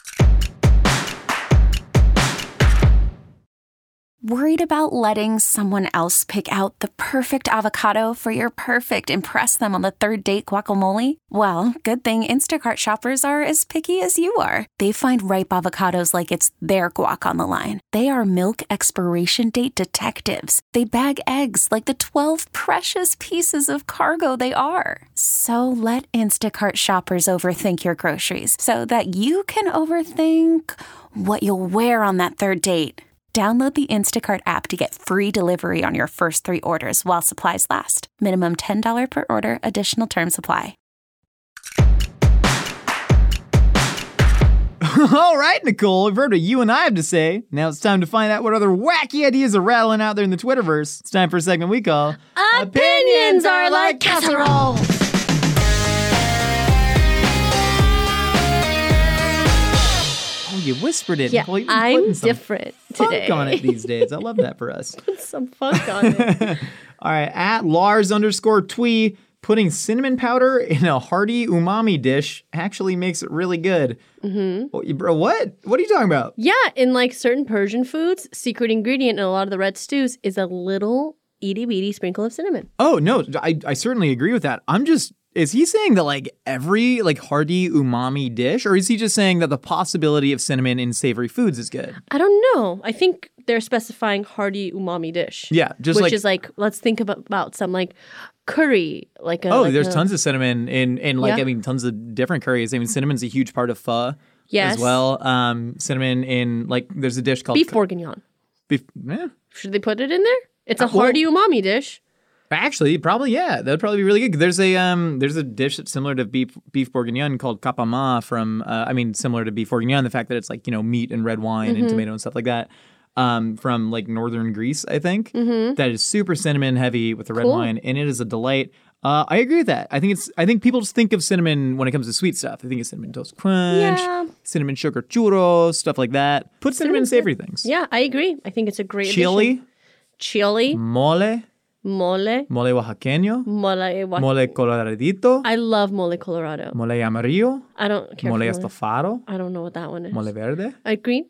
S5: Worried about letting someone else pick out the perfect avocado for your perfect impress them on the third date guacamole? Well, good thing Instacart shoppers are as picky as you are. They find ripe avocados like it's their guac on the line. They are milk expiration date detectives. They bag eggs like the 12 precious pieces of cargo they are. So let Instacart shoppers overthink your groceries so that you can overthink what you'll wear on that third date. Download the Instacart app to get free delivery on your first 3 orders while supplies last. Minimum $10 per order. Additional terms apply.
S2: All right, Nicole, we've heard what you and I have to say. Now it's time to find out what other wacky ideas are rattling out there in the Twitterverse. It's time for a segment we call
S3: Opinions Are Like Casserole.
S2: You whispered it.
S4: Yeah,
S2: Nicole,
S4: I'm different today.
S2: Funk on it these days. I love that for us.
S4: Put some funk on it.
S2: All right, at Lars_Twee, putting cinnamon powder in a hearty umami dish actually makes it really good. Mm-hmm. Bro, what? What are you talking about?
S4: Yeah, in like certain Persian foods, secret ingredient in a lot of the red stews is a little itty-bitty sprinkle of cinnamon.
S2: Oh, no, I certainly agree with that. Is he saying that like every like hearty umami dish, or is he just saying that the possibility of cinnamon in savory foods is good?
S4: I don't know. I think they're specifying hearty umami dish.
S2: Yeah,
S4: which is like, let's think about some like curry.
S2: There's tons of cinnamon in like, I mean, tons of different curries. I mean, cinnamon's a huge part of pho as well. Cinnamon in like, there's a dish called
S4: beef bourguignon.
S2: Yeah.
S4: Should they put it in there? It's a hearty umami dish.
S2: Actually, probably, yeah. That would probably be really good. There's a dish that's similar to beef bourguignon called kapama similar to beef bourguignon, the fact that it's like, meat and red wine and tomato and stuff like that, from like northern Greece, I think. Mm-hmm. That is super cinnamon heavy with the red wine, and it is a delight. I agree with that. I think people just think of cinnamon when it comes to sweet stuff. They think of cinnamon toast crunch, cinnamon sugar churros, stuff like that. Put cinnamon in savory things.
S4: Yeah, I agree. I think it's a great
S2: chili.
S4: Mole.
S2: Mole oaxaqueño. Mole coloradito.
S4: I love mole colorado.
S2: Mole amarillo.
S4: I don't care.
S2: Mole estofado.
S4: I don't know what that one is.
S2: Mole verde.
S4: Green.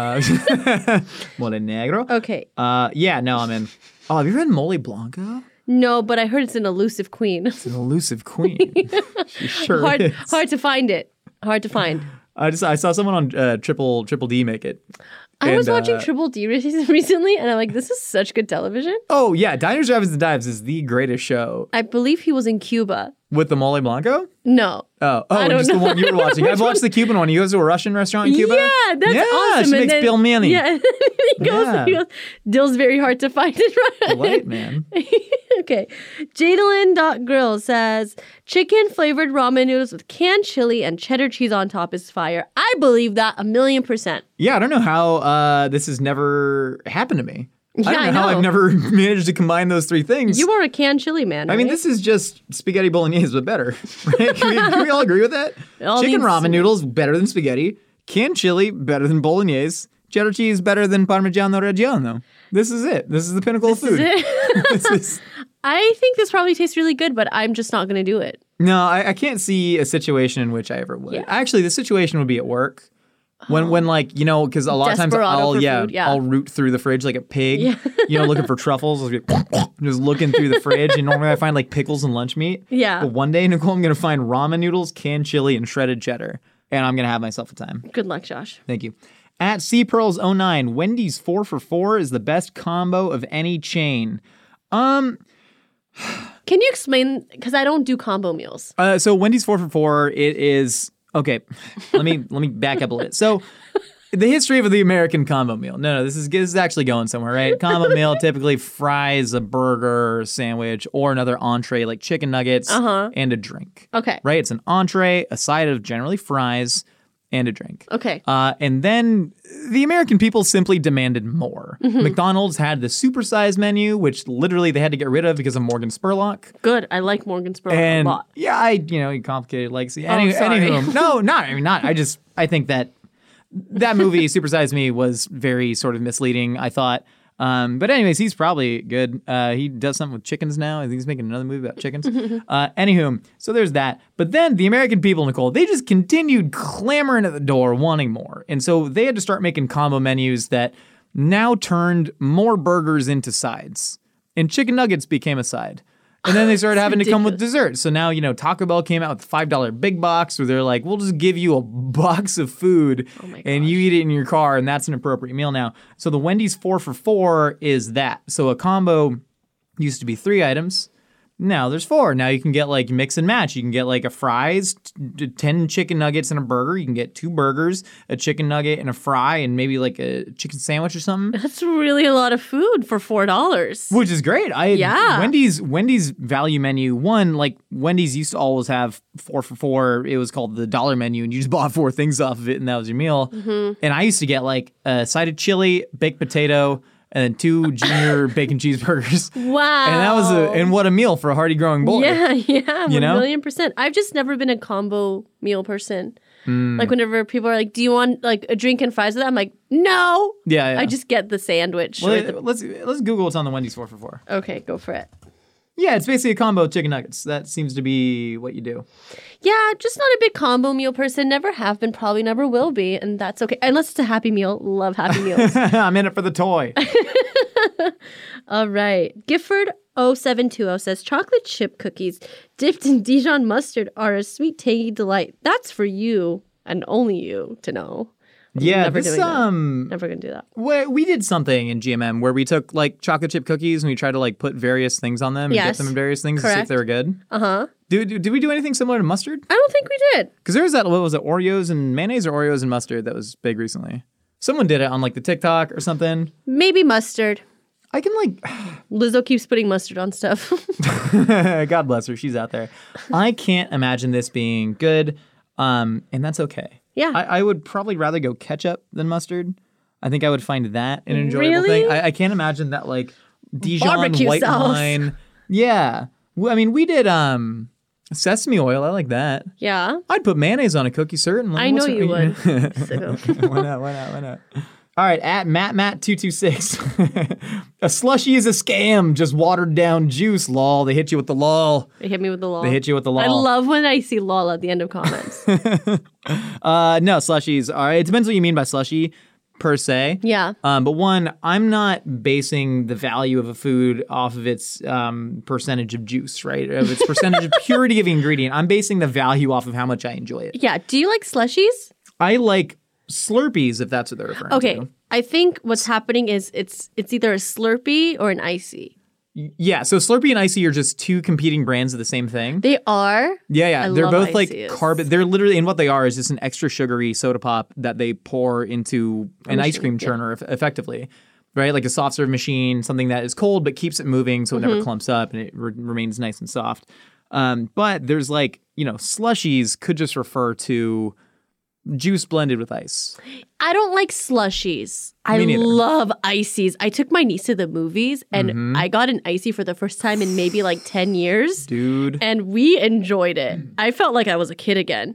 S2: Mole negro.
S4: Okay.
S2: Yeah, no, I'm in. Oh, have you read Mole Blanco?
S4: No, but I heard it's an elusive queen.
S2: It's an elusive queen. She sure is.
S4: Hard to find it. Hard to find.
S2: I saw someone on Triple D make it.
S4: I was watching Triple D recently, and I'm like, this is such good television.
S2: Oh, yeah. Diners, Drive-Ins, and Dives is the greatest show.
S4: I believe he was in Cuba.
S2: With the Mole Blanco?
S4: No.
S2: I don't know. The one you were watching. I've watched the Cuban one. He goes to a Russian restaurant in Cuba?
S4: Yeah, that's awesome.
S2: She makes Bill Manny.
S4: Yeah. he goes, Dill's very hard to find it.
S2: Right, man.
S4: Okay. Jadalyn.grill says, chicken flavored ramen noodles with canned chili and cheddar cheese on top is fire. I believe that 1,000,000%.
S2: Yeah, I don't know how this has never happened to me.
S4: Yeah,
S2: I don't know how I've never managed to combine those three things.
S4: You are a canned chili man, right?
S2: I mean, this is just spaghetti bolognese, but better. Right? Can we all agree with that? Chicken ramen noodles, better than spaghetti. Canned chili, better than bolognese. Cheddar cheese, better than Parmigiano Reggiano. This is it. This is the pinnacle of food.
S4: This is I think this probably tastes really good, but I'm just not going to do it.
S2: No, I can't see a situation in which I ever would. Yeah. Actually, the situation would be at work. When like, because a lot of times I'll root through the fridge like a pig, looking for truffles, just looking through the fridge. And normally I find like pickles and lunch meat.
S4: Yeah.
S2: But one day, Nicole, I'm going to find ramen noodles, canned chili, and shredded cheddar. And I'm going to have myself a time.
S4: Good luck, Josh.
S2: Thank you. At cpearls09, Wendy's 4 for $4 is the best combo of any chain.
S4: Can you explain? Because I don't do combo meals.
S2: So Wendy's 4 for $4, it is okay. Let me back up a little bit. So the history of the American combo meal. No, this is actually going somewhere, right? Combo meal typically fries, a burger, sandwich, or another entree like chicken nuggets and a drink.
S4: Okay.
S2: Right? It's an entree, a side of generally fries, and a drink.
S4: Okay.
S2: And then the American people simply demanded more. McDonald's had the supersized menu, which literally they had to get rid of because of Morgan Spurlock.
S4: Good. I like Morgan Spurlock a lot.
S2: Yeah, complicated legacy.
S4: Sorry.
S2: No, not. I think that movie, Supersize Me, was very sort of misleading, I thought. But anyways, he's probably good. He does something with chickens now. I think he's making another movie about chickens. Anywho, so there's that. But then the American people, Nicole, they just continued clamoring at the door, wanting more. And so they had to start making combo menus that now turned more burgers into sides. And chicken nuggets became a side. And then they started having to come with dessert. So now, Taco Bell came out with the $5 big box where they're like, we'll just give you a box of food and you eat it in your car, and that's an appropriate meal now. So the Wendy's 4 for $4 is that. So a combo used to be 3 items. Now there's 4. Now you can get like mix and match. You can get like a fries, 10 chicken nuggets and a burger. You can get 2 burgers, a chicken nugget and a fry, and maybe like a chicken sandwich or something.
S4: That's really a lot of food for $4.
S2: Which is great. Wendy's value menu, like Wendy's used to always have 4 for $4. It was called the dollar menu, and you just bought 4 things off of it, and that was your meal. And I used to get like a side of chili, baked potato, and then 2 junior bacon cheeseburgers.
S4: Wow.
S2: And that was what a meal for a hardy growing boy.
S4: Yeah, 1,000,000%. I've just never been a combo meal person. Like whenever people are like, do you want like a drink and fries with that? I'm like, no.
S2: Yeah.
S4: I just get the sandwich.
S2: Well, let's Google what's on the Wendy's 4 for $4.
S4: Okay, go for it.
S2: Yeah, it's basically a combo of chicken nuggets. That seems to be what you do.
S4: Yeah, just not a big combo meal person. Never have been, probably never will be. And that's okay. Unless it's a Happy Meal. Love Happy Meals.
S2: I'm in it for the toy.
S4: All right. Gifford0720 says, chocolate chip cookies dipped in Dijon mustard are a sweet, tangy delight. That's for you and only you to know.
S2: Yeah,
S4: never gonna do that.
S2: We did something in GMM where we took like chocolate chip cookies and we tried to like put various things on them and dip them in various things to see if they were good. Did we do anything similar to mustard?
S4: I don't think we did.
S2: Because there was that, what was it, Oreos and mayonnaise or Oreos and mustard that was big recently. Someone did it on like the TikTok or something.
S4: Maybe mustard.
S2: I can like...
S4: Lizzo keeps putting mustard on stuff.
S2: God bless her. She's out there. I can't imagine this being good, and that's okay.
S4: Yeah.
S2: I would probably rather go ketchup than mustard. I think I would find that an enjoyable thing. I can't imagine that like Dijon
S4: barbecue
S2: white
S4: sauce.
S2: wine. Yeah. I mean, we did sesame oil. I like that.
S4: Yeah.
S2: I'd put mayonnaise on a cookie, certainly.
S4: I know you would.
S2: Why not? All right, at MattMatt226. A slushie is a scam, just watered down juice, lol. They hit you with the lol.
S4: They hit me with the lol.
S2: I
S4: love when I see lol at the end of comments.
S2: No, slushies are, it depends what you mean by slushie, per se.
S4: Yeah.
S2: But one, I'm not basing the value of a food off of its percentage of juice, right? Of its percentage of purity of ingredient. I'm basing the value off of how much I enjoy it.
S4: Yeah. Do you like slushies?
S2: I like Slurpees, if that's what they're referring to.
S4: Okay. I think what's happening is it's either a Slurpee or an Icy.
S2: Yeah, so Slurpee and Icy are just 2 competing brands of the same thing.
S4: They are?
S2: Yeah. They're both like carbon. They're literally, and what they are is just an extra sugary soda pop that they pour into an ice cream churner effectively. Right? Like a soft serve machine, something that is cold but keeps it moving so it never clumps up and it remains nice and soft. But there's like, slushies could just refer to juice blended with ice.
S4: I don't like slushies. I love ices. I took my niece to the movies and I got an icy for the first time in maybe like 10 years.
S2: Dude.
S4: And we enjoyed it. I felt like I was a kid again.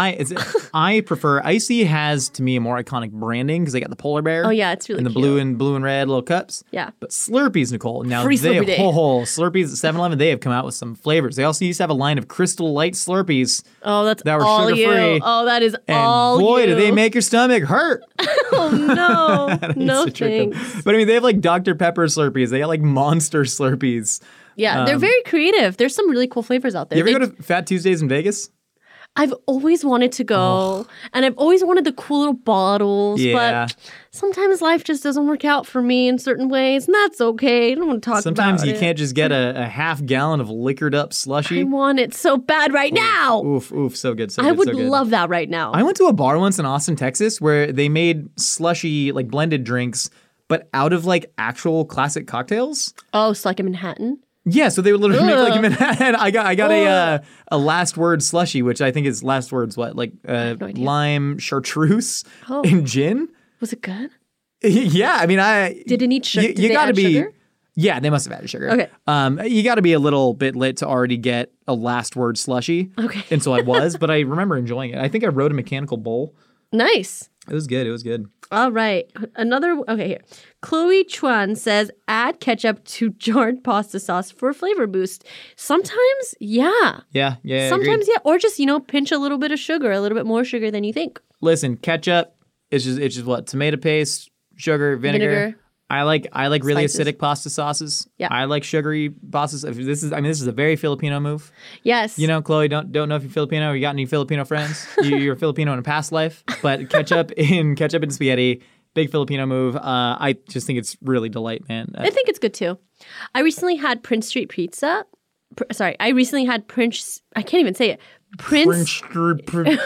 S2: I prefer Icy has to me a more iconic branding because they got the polar bear.
S4: Oh yeah, it's really
S2: and the
S4: cute.
S2: blue and red little cups.
S4: Yeah.
S2: But Slurpees, Nicole. Now
S4: Free Slurpee Day.
S2: Slurpees at 7-Eleven, they have come out with some flavors. They also used to have a line of Crystal Light Slurpees.
S4: Oh, that's
S2: that were
S4: all
S2: sugar-free.
S4: you. Oh, that is
S2: and
S4: all
S2: boy,
S4: you.
S2: do they make your stomach hurt.
S4: Oh no, no thanks.
S2: But I mean, they have like Dr. Pepper Slurpees. They got like Monster Slurpees.
S4: Yeah, they're very creative. There's some really cool flavors out there.
S2: You ever go to Fat Tuesdays in Vegas?
S4: I've always wanted to go, and I've always wanted the cool little bottles, but sometimes life just doesn't work out for me in certain ways, and that's okay. I don't want to talk about it.
S2: Sometimes you can't just get a half gallon of liquored up slushy.
S4: I want it so bad right now.
S2: Oof, so good,
S4: I would love that right now.
S2: I went to a bar once in Austin, Texas, where they made slushy, like blended drinks, but out of like actual classic cocktails.
S4: Oh, so like a Manhattan?
S2: Yeah, so they would literally make like a Manhattan. I got a last word slushy, which I think is last words what? Like
S4: no
S2: lime, chartreuse, and gin.
S4: Was it good?
S2: Yeah, I mean
S4: Did it need sugar?
S2: You gotta be
S4: sugar?
S2: Yeah, they must have added sugar.
S4: Okay.
S2: You got to be a little bit lit to already get a last word slushy.
S4: Okay.
S2: And so I was, but I remember enjoying it. I think I rode a mechanical bull.
S4: Nice.
S2: It was good.
S4: All right. Okay, here. Chloe Chuan says, add ketchup to jarred pasta sauce for a flavor boost. Sometimes, yeah.
S2: Yeah.
S4: Sometimes, yeah. Or just, pinch a little bit of sugar, a little bit more sugar than you think.
S2: Listen, ketchup, it's just what? Tomato paste, sugar, vinegar. I like really acidic pasta sauces.
S4: Yeah.
S2: I like sugary pasta. This is a very Filipino move.
S4: Yes.
S2: Chloe, don't know if you're Filipino or you got any Filipino friends. You're Filipino in a past life, but ketchup in spaghetti, big Filipino move. I just think it's really delight, man.
S4: I think it's good too. I recently had Prince Street Pizza. I recently had Prince. I can't even say it. Prince Street.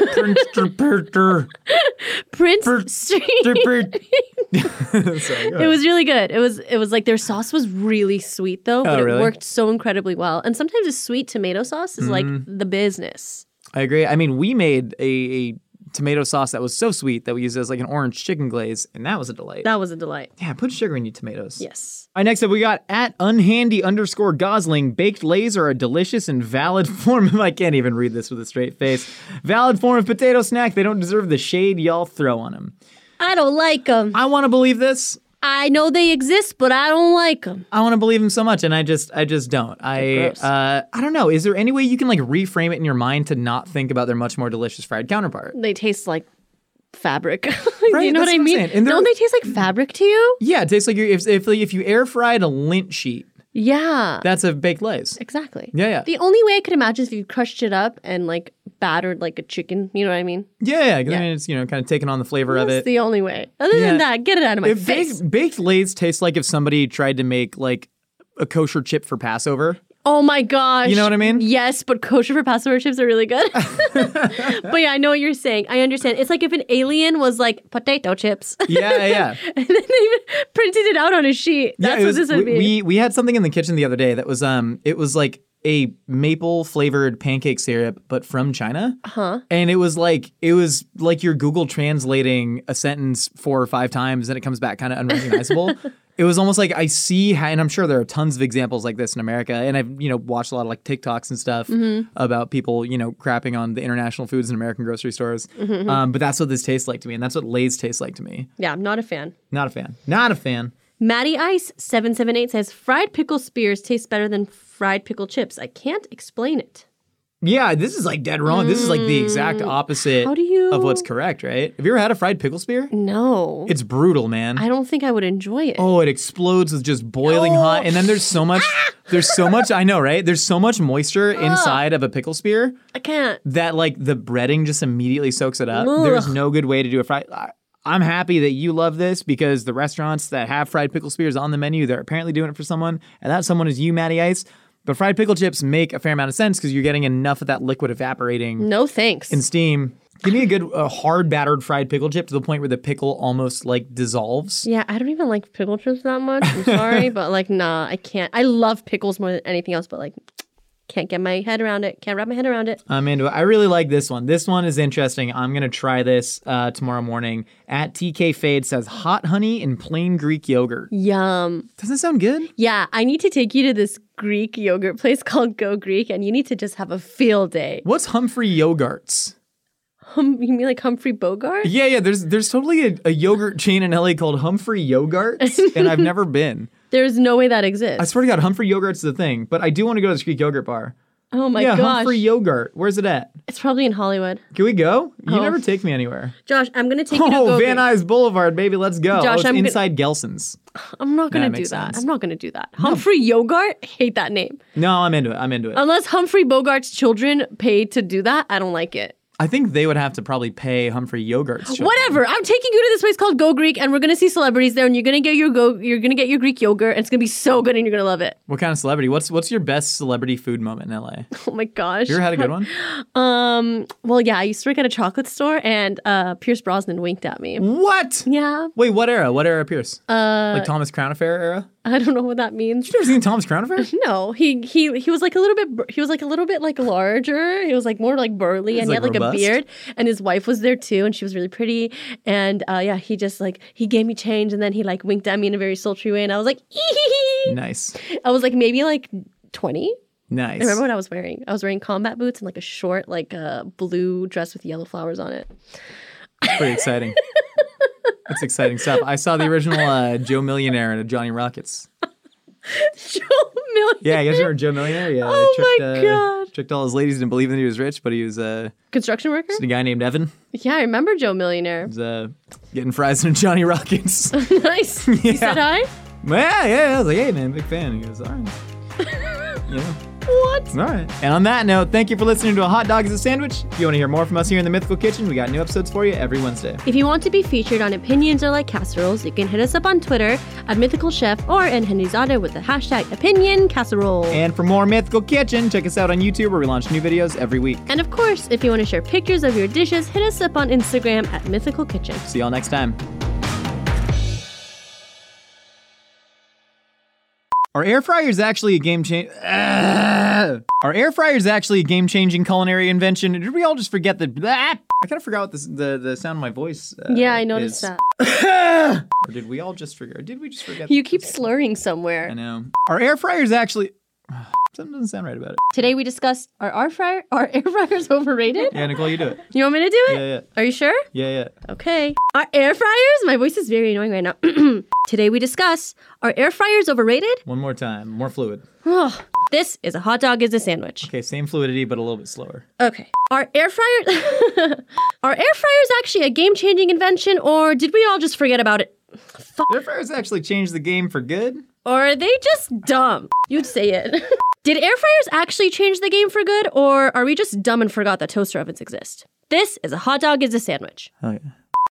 S4: It was really good. It was like their sauce was really sweet though, but it worked so incredibly well. And sometimes a sweet tomato sauce is like the business.
S2: I agree. I mean, we made a tomato sauce that was so sweet that we used it as like an orange chicken glaze, and that was a delight.
S4: That was a delight.
S2: Yeah, put sugar in your tomatoes.
S4: Yes.
S2: All right, next up we got @unhandy_Gosling. Baked Lays are a delicious and valid form of, I can't even read this with a straight face, valid form of potato snack. They don't deserve the shade y'all throw on them.
S4: I don't like them.
S2: I want to believe this.
S4: I know they exist, but I don't like them.
S2: I want to believe them so much, and I just don't. I don't know. Is there any way you can like reframe it in your mind to not think about their much more delicious fried counterpart?
S4: They taste like fabric.
S2: Right,
S4: you know what I mean? And don't they taste like fabric to you?
S2: Yeah, it tastes like if you air fried a lint sheet.
S4: Yeah.
S2: That's a Baked Lays.
S4: Exactly.
S2: Yeah.
S4: The only way I could imagine is if you crushed it up and like battered like a chicken. You know what I mean?
S2: Yeah. I mean, it's, kind of taking on the flavor of it.
S4: That's the only way. Other than that, get it out of my face.
S2: Baked Lays taste like if somebody tried to make like a kosher chip for Passover.
S4: Oh my gosh.
S2: You know what I mean?
S4: Yes, but kosher for Passover chips are really good. But yeah, I know what you're saying. I understand. It's like if an alien was like potato chips.
S2: Yeah.
S4: And then they printed it out on a sheet. That's what this would be.
S2: We had something in the kitchen the other day that was it was like a maple flavored pancake syrup, but from China. And it was like you're Google translating a sentence 4 or 5 times and it comes back kind of unrecognizable. It was almost like I see, and I'm sure there are tons of examples like this in America, and I've watched a lot of like TikToks and stuff about people crapping on the international foods in American grocery stores. But that's what this tastes like to me, and that's what Lay's tastes like to me.
S4: Yeah, I'm not a fan.
S2: Not a fan.
S4: Maddie Ice 778 says fried pickle spears taste better than fried pickle chips. I can't explain it.
S2: Yeah, this is like dead wrong. This is like the exact opposite of what's correct, right? Have you ever had a fried pickle spear?
S4: No.
S2: It's brutal, man.
S4: I don't think I would enjoy it.
S2: Oh, it explodes with just boiling hot. And then there's so much, I know, right? There's so much moisture inside of a pickle spear.
S4: I can't.
S2: That like the breading just immediately soaks it up. There's no good way to do a fried. I'm happy that you love this because the restaurants that have fried pickle spears on the menu, they're apparently doing it for someone. And that someone is you, Maddie Ice. But fried pickle chips make a fair amount of sense because you're getting enough of that liquid evaporating.
S4: No thanks.
S2: In steam. Give me a good hard battered fried pickle chip to the point where the pickle almost like dissolves.
S4: Yeah, I don't even like pickle chips that much. I'm sorry, but like, nah, I can't. I love pickles more than anything else, but like, can't get my head around it. Can't wrap my head around it.
S2: I'm into it. I really like this one. This one is interesting. I'm going to try this tomorrow morning. @TK Fade says hot honey and plain Greek yogurt.
S4: Yum.
S2: Doesn't that sound good?
S4: Yeah, I need to take you to this Greek yogurt place called Go Greek, and you need to just have a field day.
S2: What's Humphrey Yogurts?
S4: You mean like Humphrey Bogart?
S2: Yeah. There's totally a yogurt chain in LA called Humphrey Yogurts, and I've never been.
S4: There's no way that exists.
S2: I swear to God, Humphrey Yogurt's the thing, but I do want to go to this Greek yogurt bar.
S4: Oh my gosh.
S2: Humphrey Yogurt. Where's it at?
S4: It's probably in Hollywood.
S2: Can we go? You never take me anywhere.
S4: Josh, I'm going to take you to Go
S2: Van Nuys Boulevard, baby. Let's go.
S4: Josh,
S2: it's inside Gelson's.
S4: I'm not going to do that. I'm not going to do that. Humphrey Yogurt? Hate that name.
S2: No, I'm into it.
S4: Unless Humphrey Bogart's children paid to do that, I don't like it.
S2: I think they would have to probably pay Humphrey Yogart's children.
S4: Whatever. I'm taking you to this place called Go Greek, and we're gonna see celebrities there, and you're gonna get your Greek yogurt, and it's gonna be so good, and you're gonna love it.
S2: What kind of celebrity? What's your best celebrity food moment in LA?
S4: Oh my gosh.
S2: You ever had a good one?
S4: Well, yeah, I used to work at a chocolate store, and Pierce Brosnan winked at me.
S2: What?
S4: Yeah.
S2: Wait, what era? What era, Pierce? Like Thomas Crown Affair era?
S4: I don't know what that means.
S2: You've never seen Thomas Crown Affair?
S4: No, he was like a little bit like larger. He was like more like burly, and he had like
S2: robust?
S4: a beard. And his wife was there too, and she was really pretty. And he just like he gave me change, and then he like winked at me in a very sultry way, and I was like, ee-hee-hee.
S2: Nice.
S4: I was like maybe like 20.
S2: Nice.
S4: I remember what I was wearing. I was wearing combat boots and like a short like blue dress with yellow flowers on it.
S2: Pretty exciting. That's exciting stuff. I saw the original Joe Millionaire in a Johnny Rockets.
S4: Joe Millionaire.
S2: Yeah, you guys remember Joe Millionaire? Yeah.
S4: Oh my God.
S2: Tricked all his ladies into believing that he was rich, but he was
S4: construction worker?
S2: just a guy named Evan.
S4: Yeah, I remember Joe Millionaire.
S2: He was getting fries in a Johnny Rockets.
S4: Nice. He said hi?
S2: Yeah. I was like, hey man, big fan. He goes, all right. Yeah.
S4: What?
S2: All right. And on that note, thank you for listening to A Hot Dog is a Sandwich. If you want to hear more from us here in the Mythical Kitchen, we got new episodes for you every Wednesday.
S4: If you want to be featured on Opinions Are Like Casseroles, you can hit us up on Twitter at Mythical Chef or in Henryzada with the hashtag #OpinionCasserole.
S2: And for more Mythical Kitchen, check us out on YouTube where we launch new videos every week.
S4: And of course, if you want to share pictures of your dishes, hit us up on Instagram at Mythical Kitchen.
S2: See y'all next time. Our air fryer is actually a game-changing culinary invention. Did we all just forget that? I kind of forgot what the sound of my voice
S4: Yeah, I noticed
S2: is.
S4: that.
S2: Or did we all just forget? Or did we just forget?
S4: You keep slurring somewhere.
S2: I know. Our air fryer is actually... Something doesn't sound right about it.
S4: Today we discussed are air fryers overrated?
S2: Yeah, Nicole, you do it.
S4: You want me to do it?
S2: Yeah.
S4: Are you sure?
S2: Yeah.
S4: Okay. Are air fryers? My voice is very annoying right now. Today we discuss, are air fryers overrated?
S2: One more time. More fluid.
S4: Oh, this is A Hot Dog is a Sandwich.
S2: Okay, same fluidity, but a little bit slower.
S4: Okay. Are air fryers actually a game-changing invention, or did we all just forget about it?
S2: Air fryers actually changed the game for good?
S4: Or are they just dumb? You'd say it. Did air fryers actually change the game for good, or are we just dumb and forgot that toaster ovens exist? This is A Hot Dog is a Sandwich.
S2: Oh, yeah.